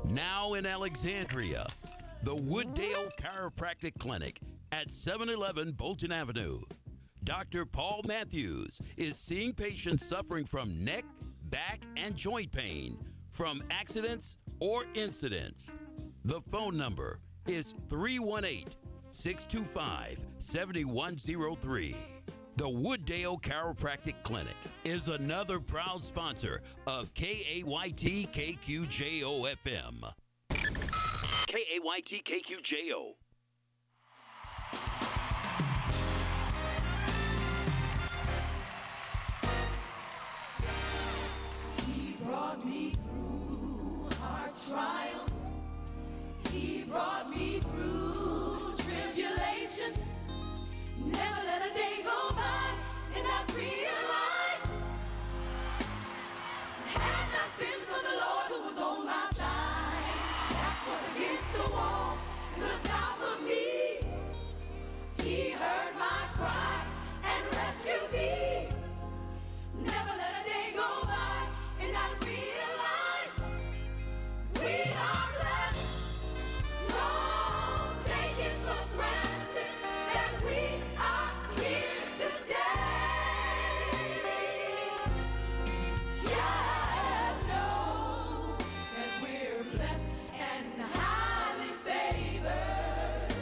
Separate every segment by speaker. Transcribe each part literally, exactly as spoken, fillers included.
Speaker 1: Now in Alexandria, the Wooddale Chiropractic Clinic at seven eleven Bolton Avenue. Doctor Paul Matthews is seeing patients suffering from neck, back, and joint pain from accidents or incidents. The phone number is three one eight, six two five, seven one zero three. The Wooddale Chiropractic Clinic is another proud sponsor of K A Y T K Q J O F M. K A Y T K Q J O.
Speaker 2: He brought me through hard trials. He brought me through tribulations. Never let a day go by and not realize, had not been for the Lord who was on my side, back was against the wall, looked out for me. He heard my cry and rescued me. Never let a day go by and not realize, we are blessed. Don't take it for granted that we are here today. Just know that we're blessed and highly favored.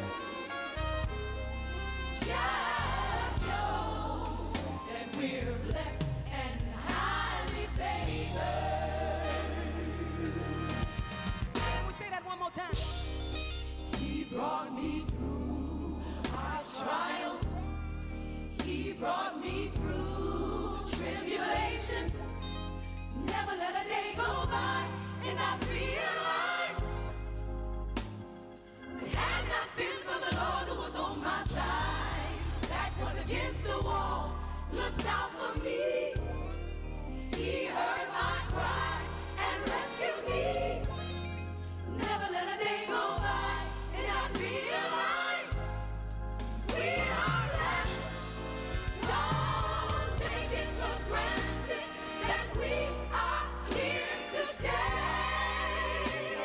Speaker 2: Just know that we're blessed and highly favored. Can we say that one more time? He brought me through hard trials. He brought me through tribulations. Never let a day go by and not realize, had not been for the Lord who was on my side, back was against the wall, looked out for me. He heard my cry and rescued me. Never let a day go by and not realize, we are blessed. Don't take it for granted that we are here today.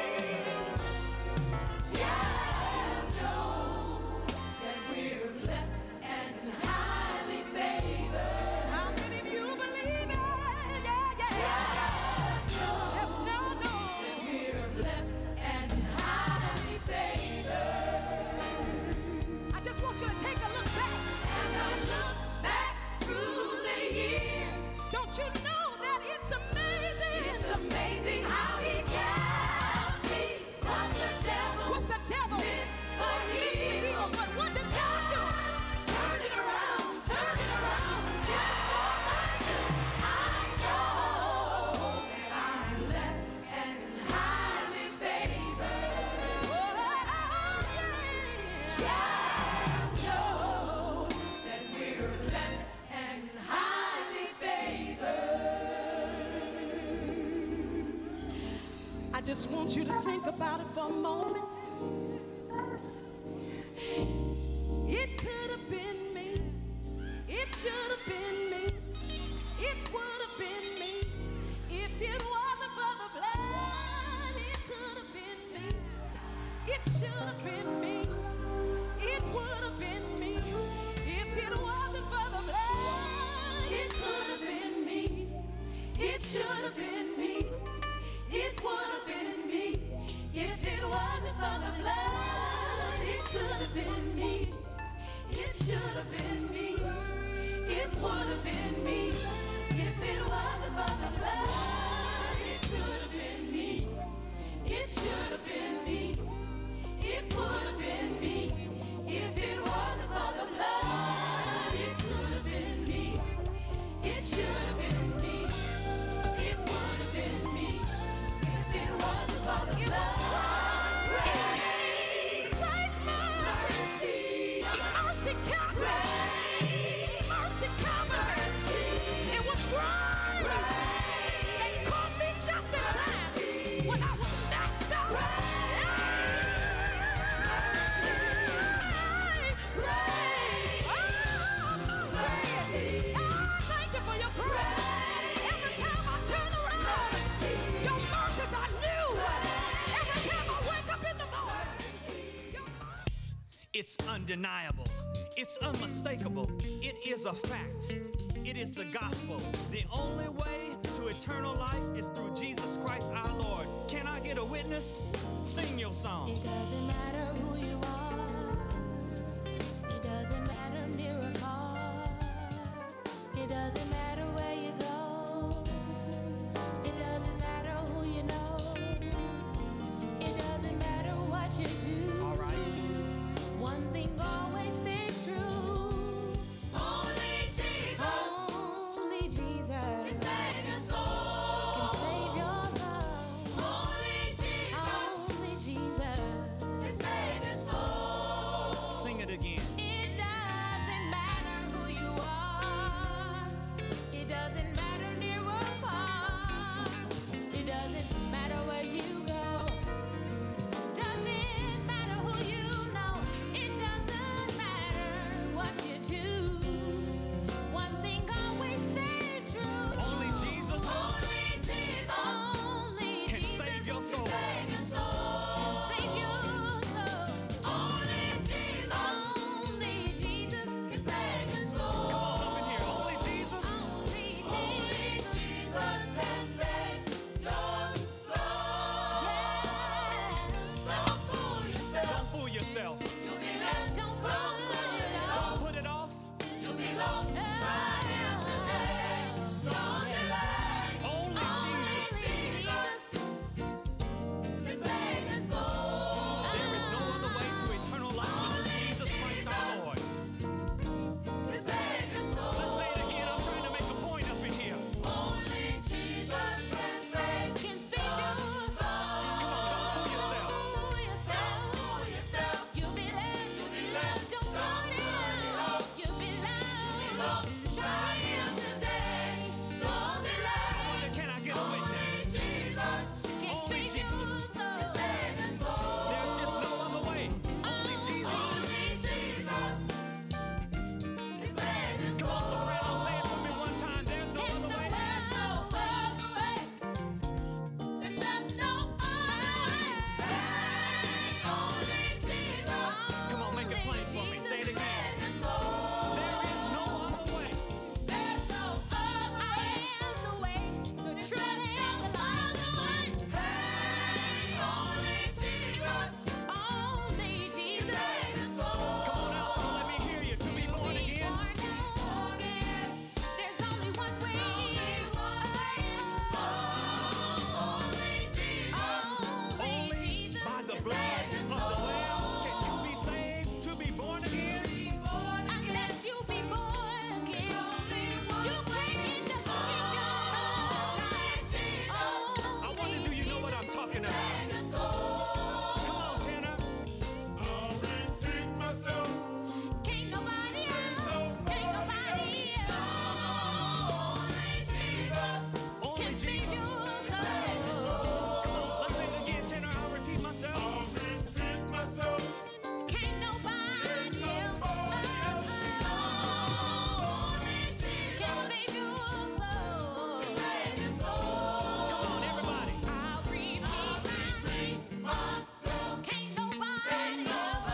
Speaker 2: Just know that we're blessed and highly favored. How many of you believe it? Yeah, yeah. Just know, just know, know that we're blessed and highly favored. I just want you to take a look back. As I look back through the years, don't you know that it's amazing? It's amazing how he kept me. What the devil, what the devil meant for evil. But what did God do? Turn it around, turn it around. Yes, for my good. I know that I'm blessed and highly favored. Oh, yeah. Just know that we're blessed and highly favored. I just want you to think about it for a moment. It could have been me. It should have been me. It would have been me. If it wasn't for the blood, it could have been me. It should have been me. It would have been me. If it wasn't for the blood, it could have been me. It should have been me. It would have been me. If it wasn't for the blood, it should have been me. It should have been me. It would have been me. If it wasn't for the blood, it could have been me. It should have been me. It would have been me. If it wasn't for the blood, it could have been me. It should have been me. It would have been me. If it wasn't for the blood. Grace, grace, mercy, mercy, mercy, grace.
Speaker 3: It's undeniable. It's unmistakable. It is a fact. It is the gospel. The only way to eternal life is through Jesus Christ our Lord. Can I get a witness? Sing your song.
Speaker 2: It doesn't matter who you are. It doesn't matter near or far. It doesn't matter where you go. It doesn't matter who you know. It doesn't matter what you do.
Speaker 3: All right.
Speaker 2: One thing always stays true. Only Jesus. Only Jesus. Can save your soul. Can save your soul. Only Jesus. Only Jesus. Can save your soul.
Speaker 3: Sing it again.
Speaker 2: It doesn't matter who you are. It doesn't matter near or far. It doesn't matter where you go. Doesn't matter who you know. It doesn't matter what you do. One thing always stays true.
Speaker 3: Only Jesus
Speaker 2: Only Jesus. Only
Speaker 3: can
Speaker 2: Jesus
Speaker 3: save your soul.
Speaker 2: Can save your soul. Save your soul. Only Jesus. Only Jesus can save your soul.
Speaker 3: Come on up in here. Only Jesus.
Speaker 2: Only Jesus can save your soul. Don't fool yourself.
Speaker 3: Don't fool yourself.
Speaker 2: You'll be left. Don't put it
Speaker 3: Don't
Speaker 2: off.
Speaker 3: put it off.
Speaker 2: You'll be lost. Try him today. Don't delay.
Speaker 3: Only Jesus.
Speaker 2: Jesus can save your soul.
Speaker 3: There is no other way to eternal life but through Jesus Christ our Lord.
Speaker 2: Can save your soul.
Speaker 3: Let's say it again. I'm trying to make a point up in here.
Speaker 2: Only Jesus can save. Can save your soul.
Speaker 3: Fool yourself.
Speaker 2: Fool yourself. Fool yourself. You'll be left. You'll be left. Don't put it off. You'll be lost. Try him today. Don't delay.
Speaker 3: Can I get a witness?
Speaker 2: Jesus can
Speaker 3: Only
Speaker 2: save your
Speaker 3: Jesus.
Speaker 2: soul. Can save your soul.
Speaker 3: There's just no other way. Only Jesus.
Speaker 2: Only Jesus can save your
Speaker 3: Come on,
Speaker 2: soul.
Speaker 3: soprano, say it for me one time. There's no
Speaker 2: There's
Speaker 3: other
Speaker 2: no
Speaker 3: way.
Speaker 2: other way. There's just no other way. Only Jesus.
Speaker 3: Come on, make it plain for me. Say it again.
Speaker 2: Save your soul.
Speaker 3: There is no other way.
Speaker 2: There's no other way. I am the way, the truth, and the life. Only Jesus. Only Jesus. Save your soul.
Speaker 3: Come on, alto, let me hear you. To be born again.
Speaker 2: There's only one way. Only Jesus.
Speaker 3: Only by the blood of the Lamb can you be saved. To be born again.
Speaker 2: Unless you be born again, you break into the
Speaker 3: I wonder, do you know what I'm talking about? Come on, tenor.
Speaker 2: Can't nobody else, can't nobody else.
Speaker 3: Only
Speaker 2: Can save
Speaker 3: Jesus.
Speaker 2: your soul.
Speaker 3: Come on, let's say it again, tenor. I'll repeat myself.
Speaker 2: Can't nobody else. Can save your soul.
Speaker 3: Come on, everybody.
Speaker 2: I'll repeat myself. Can't nobody else.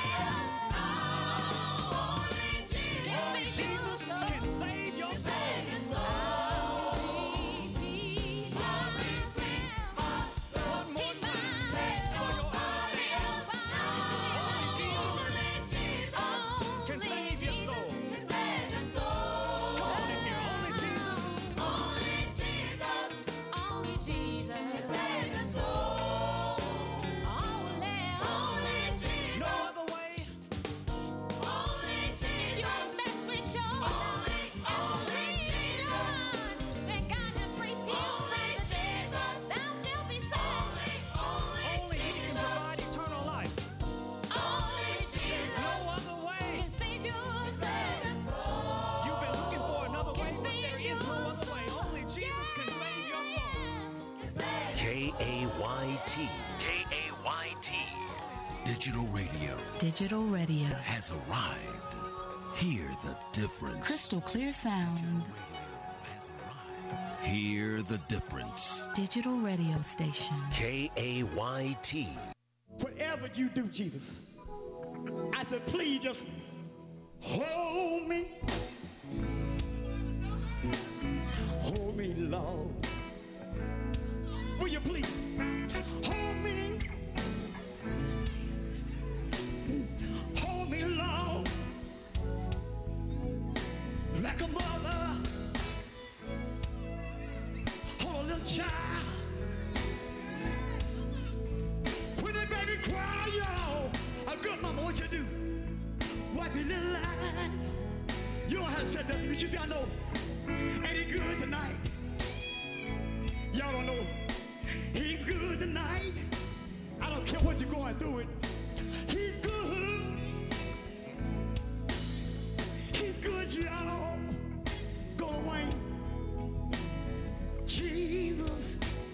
Speaker 3: Only Jesus can save your soul. One more time. For your understanding. Only Jesus can save your soul. Come on in here. Only Jesus.
Speaker 2: Only Jesus can save your soul. Only, only Jesus.
Speaker 3: No other way.
Speaker 2: Only Jesus. You mess with your only, only Jesus. Then God has placed His Jesus. Thou shalt be saved. Only,
Speaker 3: Only He can provide eternal life.
Speaker 2: only Jesus
Speaker 3: No other way.
Speaker 2: can save your soul.
Speaker 3: You've been looking for another way, but
Speaker 2: save
Speaker 3: there is no
Speaker 2: your
Speaker 3: other way. Only Jesus can save your soul.
Speaker 1: K A Y T. K A Y T. Digital radio
Speaker 4: Digital radio.
Speaker 1: has arrived. Hear the difference.
Speaker 4: Crystal clear sound.
Speaker 1: Hear the difference.
Speaker 4: Digital radio station.
Speaker 1: K A Y T.
Speaker 5: Whatever you do, Jesus, I said, please just hold me. Hold me, Lord. Will you please hold me? Hold me, Lord. Like a mother. Hold a little child. When the baby cry, y'all, a good mama, what you do? Wipe your little eye. You don't have to say nothing, but you see, I know. Ain't he good tonight? Y'all don't know. He's good tonight. I don't care what you're going through it. He's good. He's good, y'all. Go away. Jesus.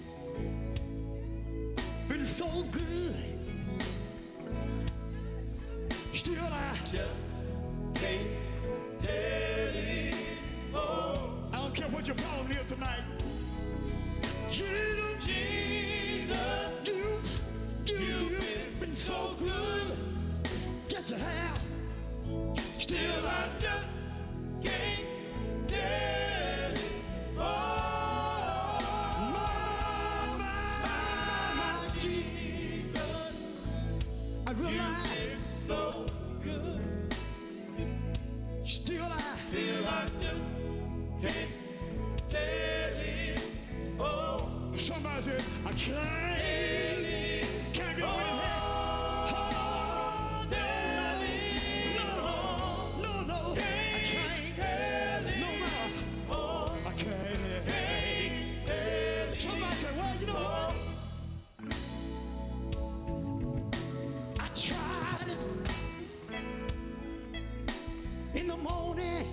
Speaker 5: Been so good. Still I just can't tell it. Oh, I don't care what your problem is tonight. Jesus, Jesus, you, you, you've been, been so good. Just to have. Still I just can't tell it. Oh, my, my, my, my Jesus, I realize you've been so good. Still I, still I just can't tell it. Oh, somebody said, I can't. Can I get away with that? Oh, tell it. No, no, no. I can't tell it. No, no. Oh, I can't. Can't tell it. Somebody said, well, you know what? I tried it in the morning.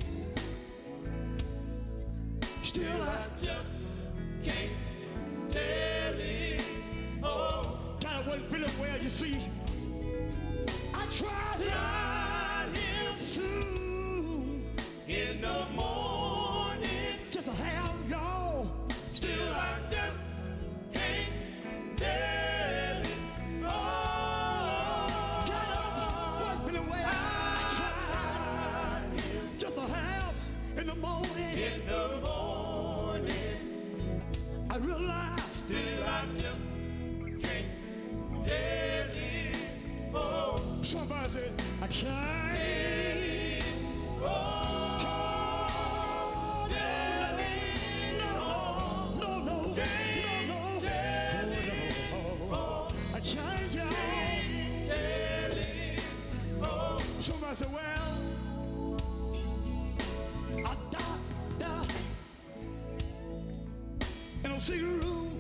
Speaker 5: Still I just can't tell it. Oh, God, I wasn't feeling well, you see. I tried him, tried him soon in the morning just to have y'all. Still I just can't tell it. Oh, God, I wasn't feeling well. I tried him just to have in the morning. In the morning. I realize still I just can't tell it. Oh, somebody said I can't. Oh, tell it. No, no, no, can't no, no, tell it. Oh, I can't tell it. Oh, somebody said, well, a doctor in a secret room,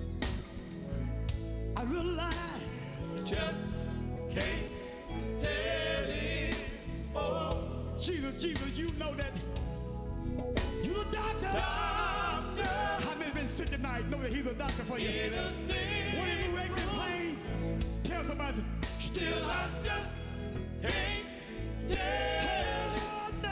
Speaker 5: I realize just can't tell it. Oh, Jesus, Jesus, you know that. You a doctor. Doctor. How many been sick tonight? Know that he's a doctor for you. In a sick when you wake in pain, tell somebody. Still, I just can't tell it.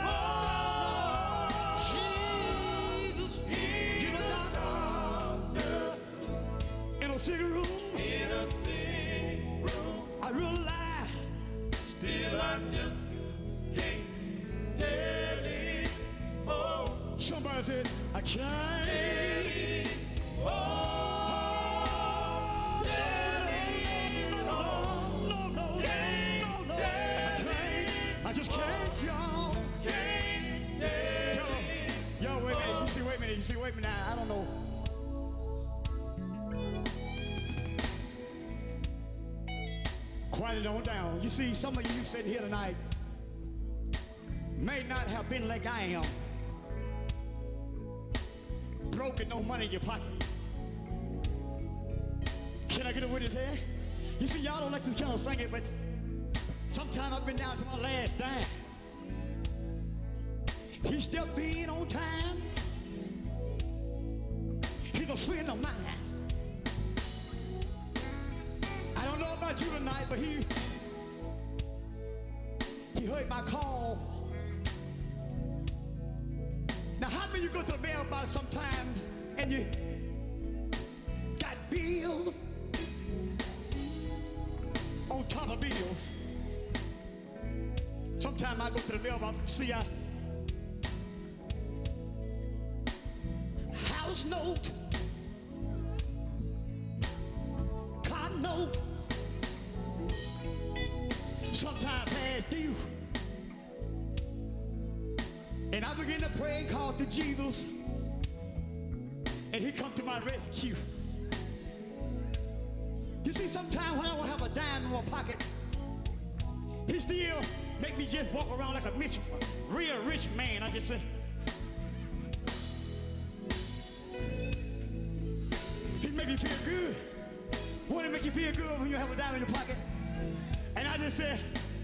Speaker 5: Oh, Jesus, he's a doctor. In a sick room. In a sick room. I realize. Still, I just can't tell it. Oh, somebody said, I can't. Oh, tell it. No, no, no, can't no, no. I can't. I just can't, y'all. Can't tell it. Yo, wait a minute. You see, wait a minute. You see, wait a minute. I don't know. Quiet it on down. You see, some of you sitting here tonight may not have been like I am. Broke and no money in your pocket. Can I get a witness here? You see, y'all don't like to kind of sing it, but sometimes I've been down to my last dime. He stepped in on time. He's a friend of mine. I don't know about you tonight, but he he heard my call. Now, how many you go to the mailbox sometime and you got bills on top of bills? Sometimes I go to the mailbox and see a house note, car note, sometimes past due. And I begin to pray and call to Jesus, and he come to my rescue. You see, sometimes when I don't have a dime in my pocket, he still make me just walk around like a rich, real rich man. I just say, he make me feel good. Won't it make you feel good when you have a dime in your pocket? And I just say,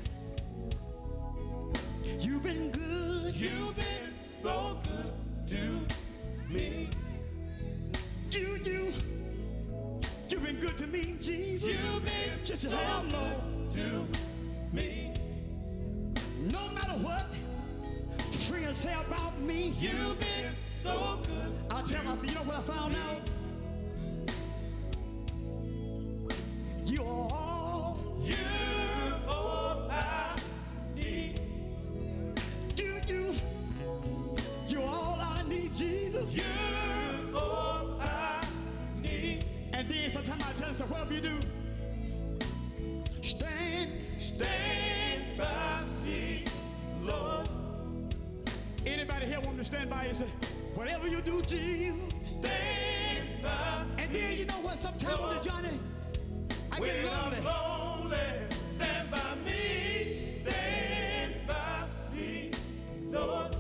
Speaker 5: you've been good.
Speaker 2: You've been so good to me.
Speaker 5: You, you, you've been good to me, Jesus.
Speaker 2: You've been
Speaker 5: just
Speaker 2: so
Speaker 5: have no.
Speaker 2: good to me.
Speaker 5: No matter what friends say about me,
Speaker 2: You've been so good.
Speaker 5: I tell them, I say, you know what I found out? You're all,
Speaker 2: You're all I need.
Speaker 5: you, you, you're all I need, Jesus.
Speaker 2: You're all I need.
Speaker 5: And then sometimes I tell them, whatever you do, stand,
Speaker 2: Stand by me, Lord.
Speaker 5: Anybody here want to stand by and say, whatever you do, Jesus.
Speaker 2: Stand by
Speaker 5: And
Speaker 2: me.
Speaker 5: then you know what? Sometimes on the journey, I
Speaker 2: When
Speaker 5: get lonely.
Speaker 2: I'm lonely, stand by me. Stand by me, Lord.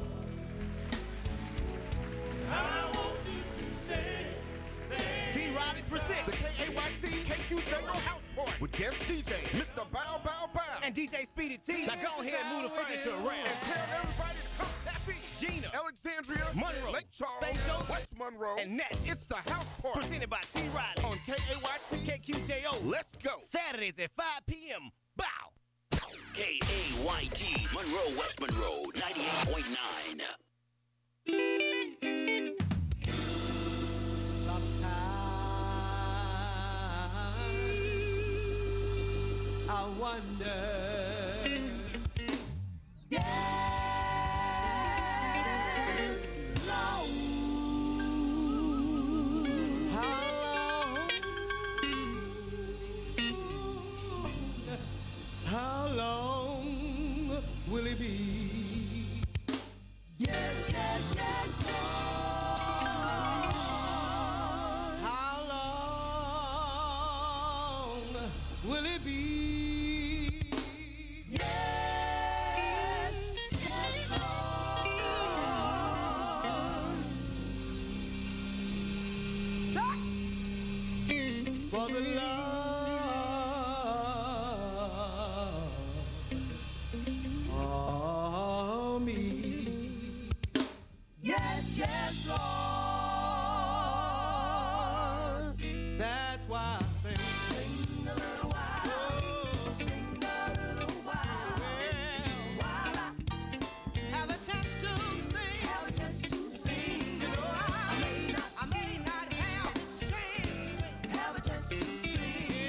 Speaker 2: I want you to stand, stand.
Speaker 6: T. Riley presents the K A Y T K Q J O House Party with guest D J Mister Bow Bow Bow
Speaker 3: And D J Speedy T. Now go ahead and move the furniture around.
Speaker 6: and tell everybody to come tap in.
Speaker 3: Gina,
Speaker 6: Alexandria,
Speaker 3: Monroe,
Speaker 6: Lake Charles,
Speaker 3: Saint Joseph,
Speaker 6: West Monroe,
Speaker 3: and Nat.
Speaker 6: It's the House Party
Speaker 3: Presented by T. Riley
Speaker 6: on K A Y T
Speaker 3: K Q J O.
Speaker 6: Let's go.
Speaker 3: Saturdays at five p.m. Bow.
Speaker 1: K A Y T, Monroe, West Monroe, ninety-eight point nine.
Speaker 2: I wonder. Yes, Lord. How long? How long will it be? Yes, yes, yes, Lord. How long will it be? For the love of me. Yes, yes, Lord. That's why I sing. Sing a little while. Oh. Sing a little while. Well, while I have a chance to sing. Have a chance to sing. You know I, I may not, I may not have the chance. Have a chance to sing.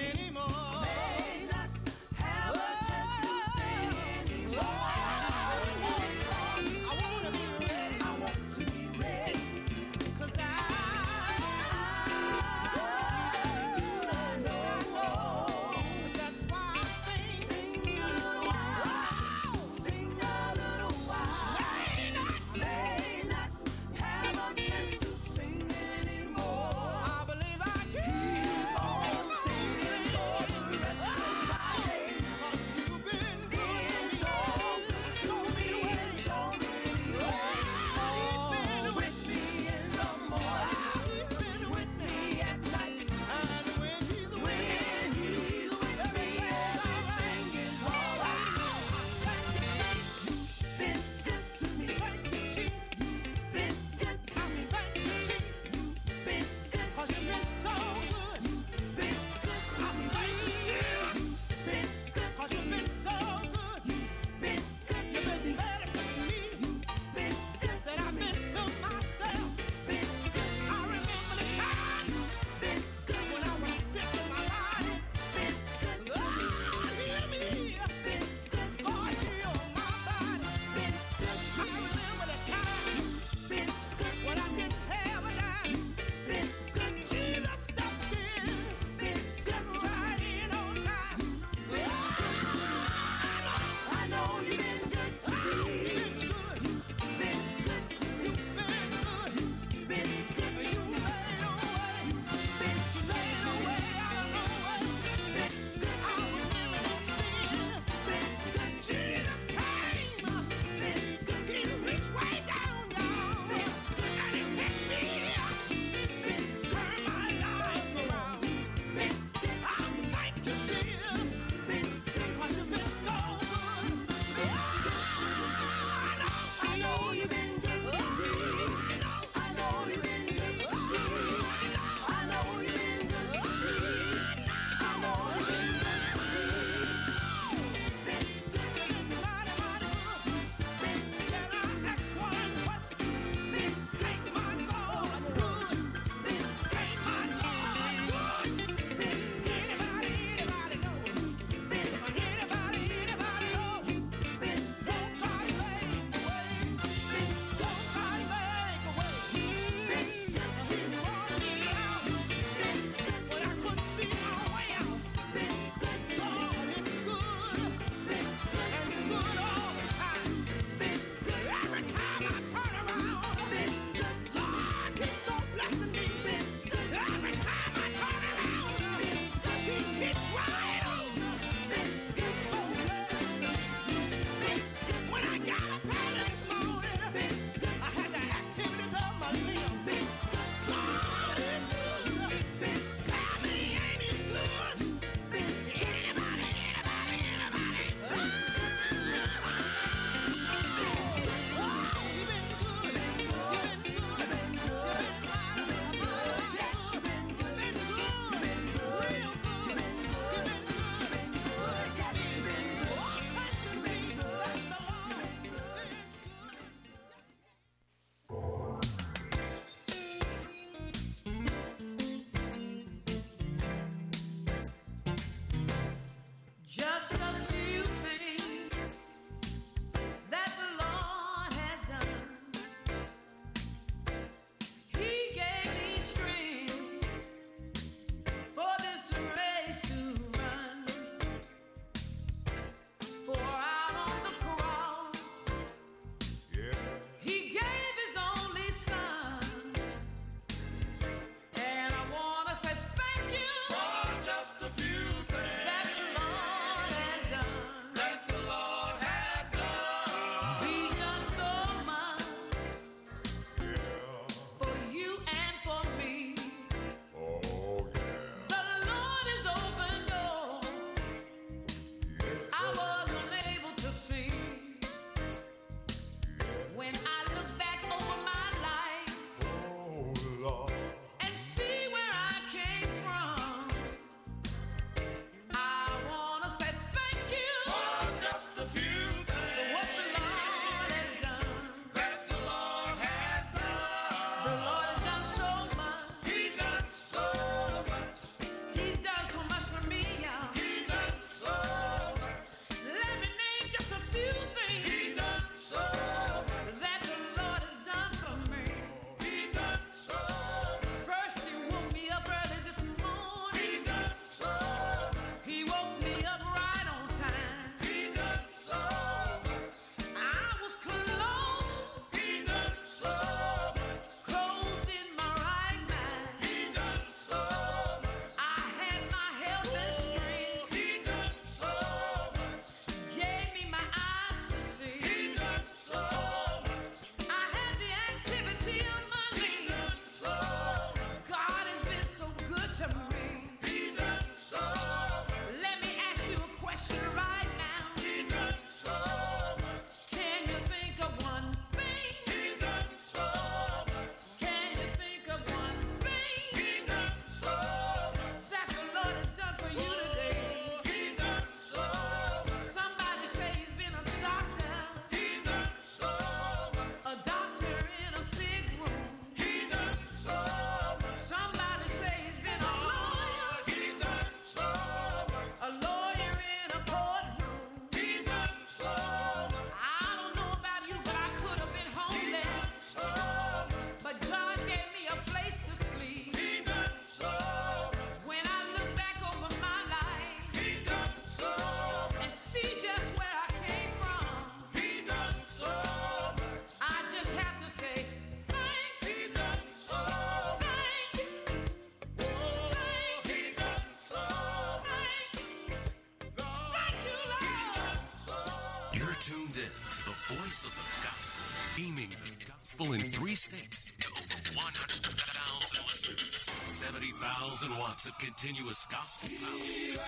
Speaker 7: voice of the gospel, beaming the gospel in three states to over one hundred thousand listeners. seventy thousand watts of continuous gospel power.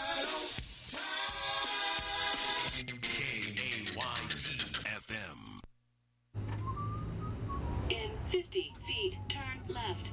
Speaker 7: K A Y T F M.
Speaker 8: In fifty feet, turn left.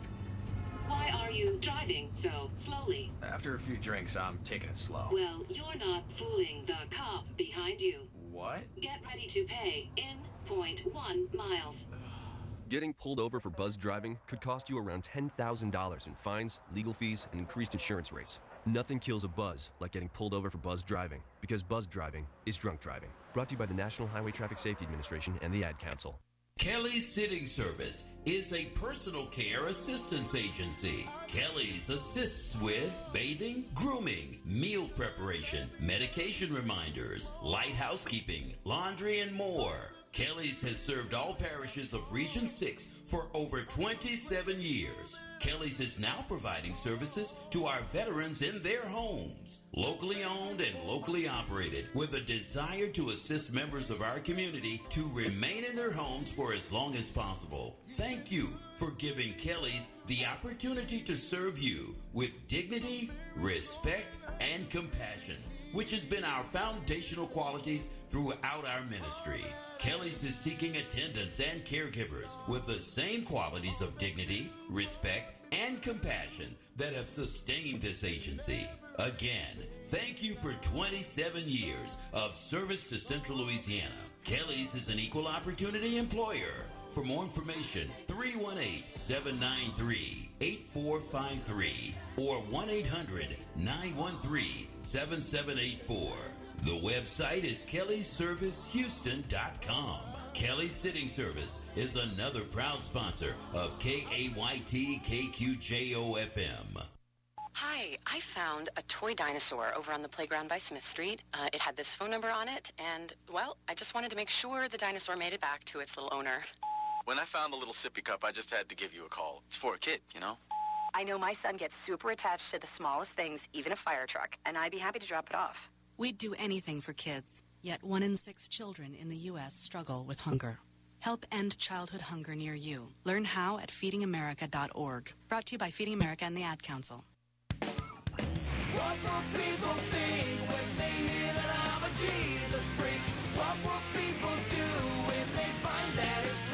Speaker 8: Why are you driving so slowly?
Speaker 9: After a few drinks, I'm taking it slow.
Speaker 8: Well, you're not fooling the cop behind you.
Speaker 9: What?
Speaker 8: Get ready to pay in point one miles.
Speaker 10: Getting pulled over for buzz driving could cost you around ten thousand dollars in fines, legal fees, and increased insurance rates. Nothing kills a buzz like getting pulled over for buzz driving, because buzz driving is drunk driving. Brought to you by the National Highway Traffic Safety Administration and the Ad Council.
Speaker 1: Kelly's Sitting Service is a personal care assistance agency. Kelly's assists with bathing, grooming, meal preparation, medication reminders, light housekeeping, laundry, and more. Kelly's has served all parishes of Region six for over twenty-seven years. Kelly's is now providing services to our veterans in their homes. Locally owned and locally operated, with a desire to assist members of our community to remain in their homes for as long as possible. Thank you for giving Kelly's the opportunity to serve you with dignity, respect, and compassion, which has been our foundational qualities throughout our ministry. Kelly's is seeking attendants and caregivers with the same qualities of dignity, respect, and compassion that have sustained this agency. Again, thank you for twenty-seven years of service to Central Louisiana. Kelly's is an equal opportunity employer. For more information, three one eight, seven nine three, eight four five three or one eight hundred, nine one three, seven seven eight four. The website is kellys service houston dot com. Kelly's Sitting Service is another proud sponsor of K A Y T K Q J O F M.
Speaker 11: Hi, I found a toy dinosaur over on the playground by Smith Street. Uh, it had this phone number on it, and, well, I just wanted to make sure the dinosaur made it back to its little owner.
Speaker 12: When I found the little sippy cup, I just had to give you a call. It's for a kid, you know?
Speaker 11: I know my son gets super attached to the smallest things, even a fire truck, and I'd be happy to drop it off.
Speaker 13: We'd do anything for kids, yet one in six children in the U S struggle with hunger. Help end childhood hunger near you. Learn how at feeding america dot org. Brought to you by Feeding America and the Ad Council.
Speaker 2: What will people think when they hear that I'm a Jesus freak? What will people do when they find that it's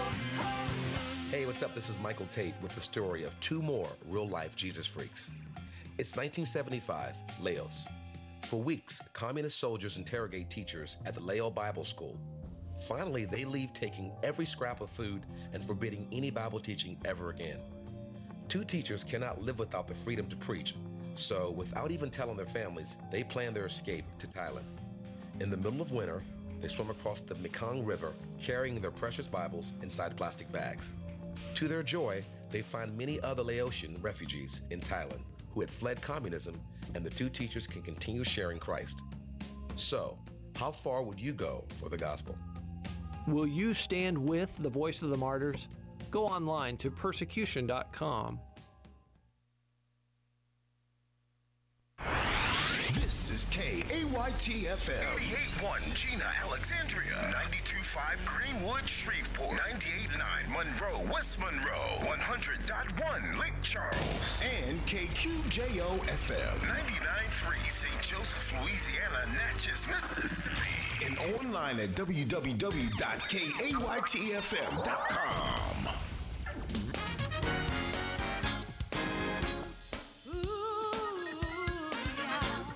Speaker 2: true?
Speaker 14: Hey, what's up? This is Michael Tate with the story of two more real-life Jesus freaks. It's nineteen seventy-five, Laos. For weeks, communist soldiers interrogate teachers at the Lao Bible School. Finally, they leave taking every scrap of food and forbidding any Bible teaching ever again. Two teachers cannot live without the freedom to preach, so without even telling their families, they plan their escape to Thailand. In the middle of winter, they swim across the Mekong River carrying their precious Bibles inside plastic bags. To their joy, they find many other Laotian refugees in Thailand who had fled communism, and the two teachers can continue sharing Christ. So, how far would you go for the gospel?
Speaker 15: Will you stand with the Voice of the Martyrs? Go online to persecution dot com.
Speaker 16: This is K A Y T F M. eighty-eight point one Gina, Alexandria. ninety-two point five Greenwood, Shreveport. ninety-eight point nine Monroe, West Monroe. one hundred point one Lake Charles. And K Q J O F M. ninety-nine point three Saint Joseph, Louisiana, Natchez, Mississippi. And online at w w w dot k a y t f m dot com.